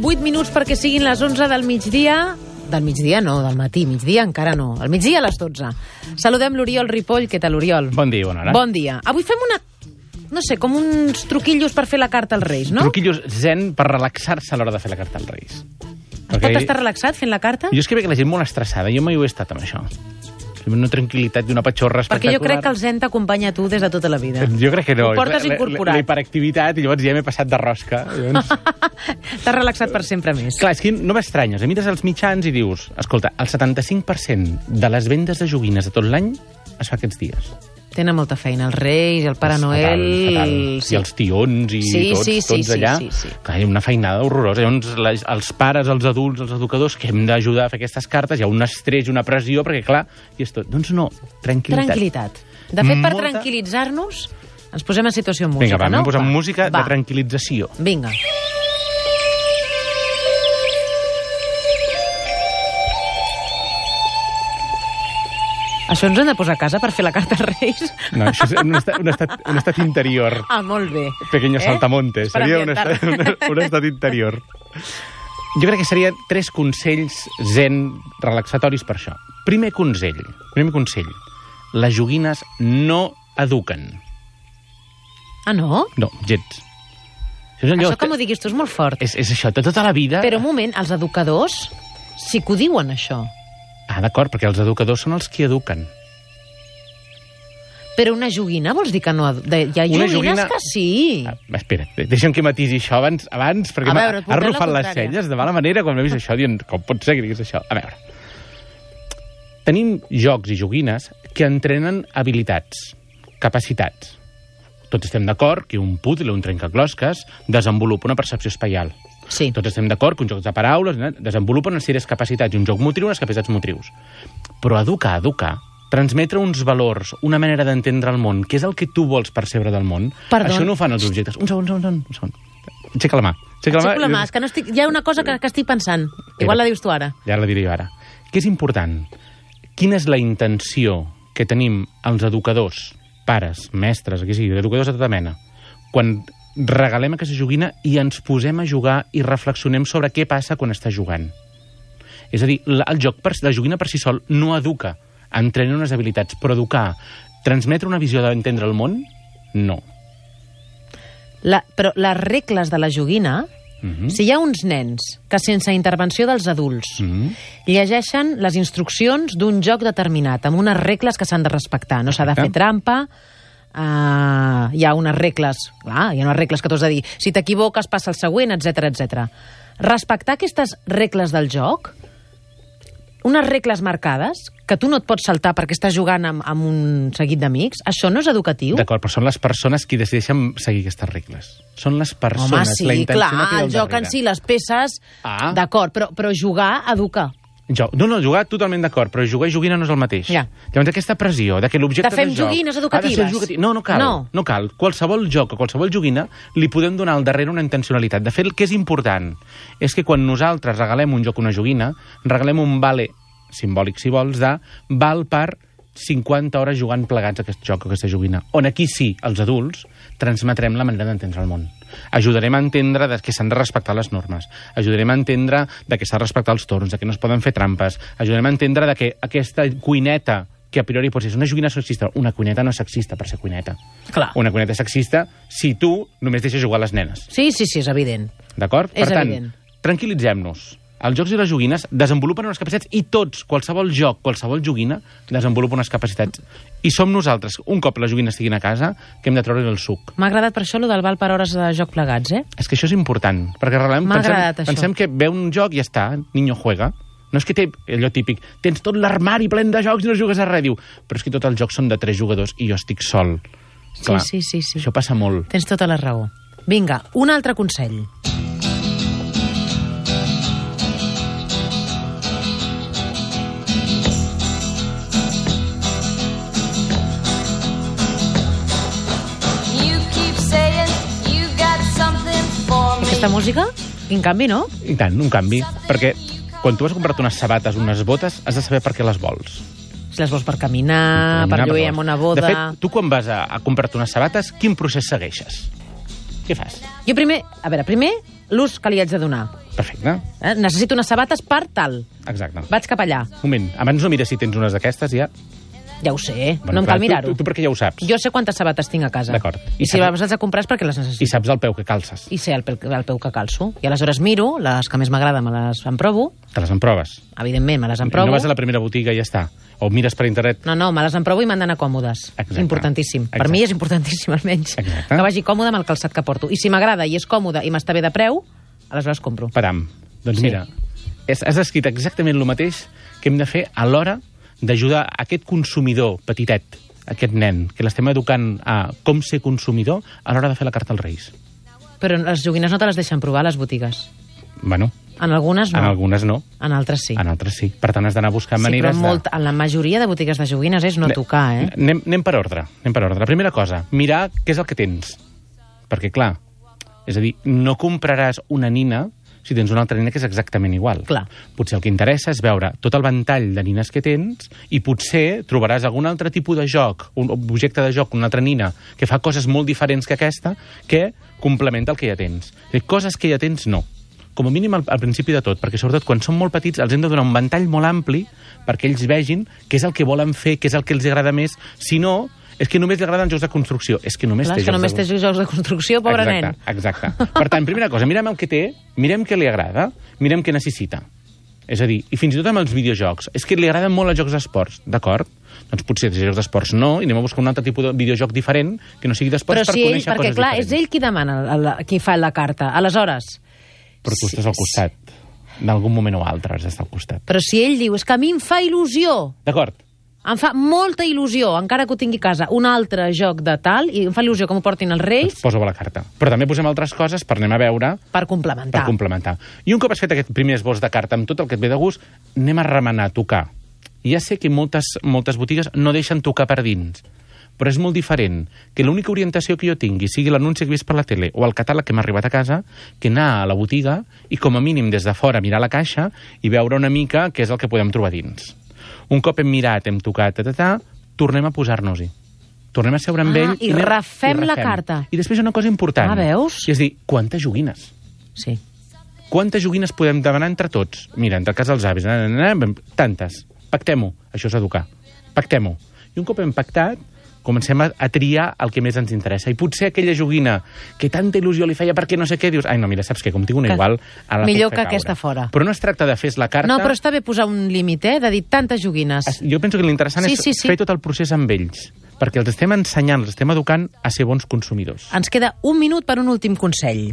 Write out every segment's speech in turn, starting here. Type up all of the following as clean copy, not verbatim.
8 minuts perquè siguin les 11 del migdia. Del migdia no, del matí. Migdia encara no. Al migdia a les 12. Saludem l'Oriol Ripoll. Què tal, Oriol? Bon dia, bona hora. Bon dia. Avui fem no sé, com uns truquillos per fer la carta als Reis, no? Truquillos zen per relaxar-se a l'hora de fer la carta als Reis. Es pot estar relaxat fent la carta? Jo és que veig la gent molt estressada. Jo mai ho he estat amb això. Una tranquil·litat i una patxorra espectacular. Perquè jo crec que el zen t'acompanya a tu des de tota la vida. Jo crec que no. Ho portes incorporat. La hiperactivitat, i llavors ja m'he passat de rosca. T'has relaxat per sempre més. Clar, és que no m'estranyes. Mires els mitjans i dius, escolta, el 75% de les vendes de joguines de tot l'any es fa aquests dies. Tenen molta feina, els Reis, el Pare Noel... Fatal. Sí. I els tions i tots allà. Sí. Clar, hi ha una feinada horrorosa. Llavors, els pares, els adults, els educadors, que hem d'ajudar a fer aquestes cartes, hi ha un estrès i una pressió, perquè, clar, i és tot. Doncs no, tranquil·litat. De fet, per tranquil·litzar-nos, ens posem en situació amb música, Vinga, no? Anem a posar música de tranquil·lització. Vinga. Això ens hem de posar a casa per fer la carta als Reis? No, això és un estat interior. Ah, molt bé. Pequeño saltamontes. Per Seria un estat interior. Jo crec que serien 3 consells zen relaxatoris per això. Primer consell. Les joguines no eduquen. Ah, no? No, gens. Això que m'ho diguis tu és molt fort. És això, tota la vida... Però un moment, els educadors sí que ho diuen, això. Ah, d'acord, perquè els educadors són els qui eduquen. Però una joguina vols dir que no... Hi ha joguines que sí. Espera, deixa'm que matisi això abans perquè m'ha arrufat les celles de mala manera quan m'he vist això, dient, com pot ser que diguis això? A veure, tenim jocs i joguines que entrenen habilitats, capacitats. Tots estem d'acord que un puzzle o un trencaclosques desenvolupa una percepció espaial. Sí. Tots estem d'acord que un joc de paraules desenvolupa unes sèries capacitats i un joc motriu unes capacitats motrius. Però educar, transmetre uns valors, una manera d'entendre el món, que és el que tu vols percebre del món, això no ho fan els objectes. Un segon. Aixeca la mà. Aixeco la mà, és que hi ha una cosa que estic pensant. Igual la dius tu ara. Ja la diré jo ara. Què és important? Quina és la intenció que tenim els educadors, pares, mestres, educadors de tota mena, quan regalem aquesta joguina i ens posem a jugar i reflexionem sobre què passa quan està jugant. És a dir, la joguina per si sol no educa, entrena unes habilitats, però educar, transmetre una visió d'entendre el món, no. Però les regles de la joguina, si hi ha uns nens que sense intervenció dels adults llegeixen les instruccions d'un joc determinat, amb unes regles que s'han de respectar, no s'ha de fer trampa, hi ha unes regles, clar, hi ha unes regles que tu has de dir, si t'equivoques passa el següent, etc. Respectar aquestes regles del joc, unes regles marcades, que tu no et pots saltar perquè estàs jugant amb un seguit d'amics, això no és educatiu? D'acord, però són les persones qui decideixen seguir aquestes regles. Són les persones, home, sí, la intenció clar, que hi ha el joc en si, les peces, d'acord, però jugar educa. No, jugar totalment d'acord, però jugar i joguina no és el mateix. Ja. Llavors aquesta pressió de que l'objecte del joc... De fem joguines educatives. No cal. Qualsevol joc o qualsevol joguina li podem donar al darrere una intencionalitat. De fet, el que és important és que quan nosaltres regalem un joc o una joguina, regalem un vale simbòlic, si vols, de val per 50 hores jugant plegats a aquest joc o aquesta joguina. On aquí sí, els adults, transmetrem la manera d'entendre el món. Ajudarem a entendre que s'han de respectar les normes, ajudarem a entendre que s'ha de respectar els torns, que no es poden fer trampes, ajudarem a entendre que aquesta cuineta, que a priori pot ser una joguina sexista, una cuineta no és sexista per ser cuineta. Clar. Una cuineta és sexista si tu només deixes jugar les nenes. Sí, és evident. D'acord? És per tant, evident. Tranquil·litzem-nos. Els jocs i les joguines desenvolupen unes capacitats i tots, qualsevol joc, qualsevol joguina, desenvolupa unes capacitats. I som nosaltres, un cop les joguines estiguin a casa, que hem de treure el suc. M'ha agradat per això el del val per hores de joc plegats, És que això és important, perquè pensem que ve un joc i ja està, niño juega. No és que té allò típic, tens tot l'armari ple de jocs i no jugues a res, diu, però és que tots els jocs són de 3 jugadors i jo estic sol. Clar, sí. Això passa molt. Tens tota la raó. Vinga, un altre consell. Aquesta música, quin canvi, no? I tant, un canvi, perquè quan tu has comprat unes sabates, unes botes, has de saber per què les vols. Si les vols per caminar, per lluir en una boda... De fet, tu quan vas a comprar-te unes sabates, quin procés segueixes? què fas? Jo primer l'ús que li haig de donar. Perfecte. Necessito unes sabates per tal. Exacte. Vaig cap allà. Un moment, abans no mires si tens unes d'aquestes ja. Ja ho sé, no em cal mirar-ho. Tu perquè ja ho saps. Jo sé quantes sabates tinc a casa. D'acord. I si les haig de comprar és perquè les necessito. I saps el peu que calces. I sé el peu que calço. I aleshores miro, les que més m'agrada me les emprovo. Te les emproves. Evidentment, me les emprovo. No vas a la primera botiga i ja està. O mires per internet. No, me les emprovo i m'han d'anar còmodes. Exacte. Importantíssim. Exacte. Per mi és importantíssim, almenys. Exacte. Que vagi còmode amb el calçat que porto. I si m'agrada i és còmode i m'està bé de preu, aleshores compro. Param. Doncs Sí. mira, has escrit exactament el mateix que hem de fer a l'hora d'ajudar aquest consumidor petitet, aquest nen, que l'estem educant a com ser consumidor a l'hora de fer la carta als Reis. Però les joguines no te les deixen provar a les botigues. Bueno, En algunes no. en algunes no, En altres sí. en altres sí. Per tant, has d'anar buscant Sí, maneres però en la majoria de botigues de joguines és no tocar, eh? Anem per ordre. La primera cosa, mirar què és el que tens. Perquè, clar, és a dir, no compraràs una nina si tens una altra nina que és exactament igual. Clar. Potser el que interessa és veure tot el ventall de nines que tens i potser trobaràs algun altre tipus de joc, un objecte de joc, una altra nina, que fa coses molt diferents que aquesta, que complementa el que ja tens. Coses que ja tens, no. Com a mínim al principi de tot, perquè sobretot quan són molt petits els hem de donar un ventall molt ampli perquè ells vegin què és el que volen fer, què és el que els agrada més. Si no, és que només li agraden jocs de construcció. És que només té jocs de construcció, pobre nen. Exacte. Per tant, primera cosa, mirem el que té, mirem què li agrada, mirem què necessita. És a dir, i fins i tot amb els videojocs. És que li agraden molt els jocs d'esports, d'acord? Doncs potser els jocs d'esports no, i anem a buscar un altre tipus de videojoc diferent que no sigui d'esports per conèixer coses diferents. Perquè, clar, és ell qui demana, qui fa la carta. Aleshores... Però tu estàs al costat. D'algun moment o altre has d'estar al costat. Però si ell diu, és que a mi em fa il·lusió. D'acord. Em fa molta il·lusió, encara que ho tingui a casa, un altre joc de tal, i em fa il·lusió que m'ho portin els Reis... Doncs posa-ho a la carta. Però també posem altres coses per anem a veure... Per complementar. I un cop has fet aquest primer esbós de carta amb tot el que et ve de gust, anem a remenar, a tocar. I ja sé que moltes botigues no deixen tocar per dins, però és molt diferent que l'única orientació que jo tingui sigui l'anunci que he vist per la tele o el catàleg que m'ha arribat a casa, que anar a la botiga i com a mínim des de fora mirar la caixa i veure una mica què és el que podem trobar dins. Un cop hem mirat, hem tocat, tornem a posar-nos-hi. Tornem a seure amb ell... I refem la carta. I després una cosa important. Veus? És dir, quantes joguines? Sí. Quantes joguines podem demanar entre tots? Mira, entre casa dels avis, tantes. Pactem-ho. Això és educar. Pactem-ho. I un cop hem pactat, comencem a triar el que més ens interessa. I potser aquella joguina que tanta il·lusió li feia perquè no sé què, dius, ai, no, mira, saps què, com tinc una igual... Millor que aquesta fora. Però no es tracta de fer la carta... No, però està bé posar un límit, de dir tantes joguines. Jo penso que l'interessant és fer tot el procés amb ells, perquè els estem ensenyant, els estem educant a ser bons consumidors. Ens queda un minut per un últim consell.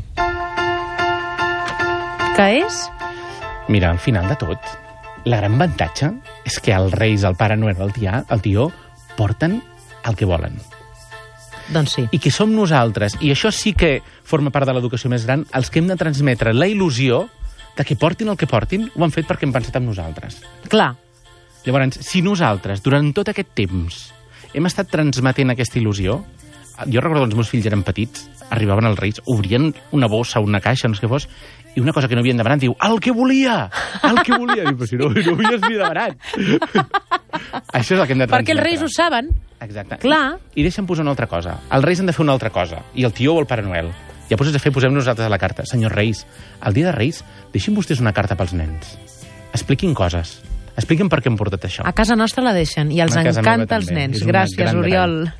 Què és? Mira, al final de tot, la gran avantatge és que els Reis, el Pare Noel, el tió, porten el que volen. Doncs sí. I que som nosaltres, i això sí que forma part de l'educació més gran, els que hem de transmetre la il·lusió de que portin el que portin, ho han fet perquè hem pensat en nosaltres. Clar. Llavors, si nosaltres, durant tot aquest temps, hem estat transmetent aquesta il·lusió, jo recordo que els meus fills eren petits, arribaven als Reis, obrien una bossa, una caixa, no sé què fos, i una cosa que no havien demanat, diu, el que volia! El que volia! Diu, però si no havies ni demanat. Això és el que hem de transmetre. Perquè els Reis ho saben. Exacte. Clar. I deixa'm posar una altra cosa. Els Reis han de fer una altra cosa. I el tió o el Pare Noel. Ja posem nosaltres a la carta. Senyors Reis, el dia de Reis, deixin vostès una carta pels nens. Expliquin coses. Expliquin per què hem portat això. A casa nostra la deixen i els encanta als nens. Gràcies, Oriol.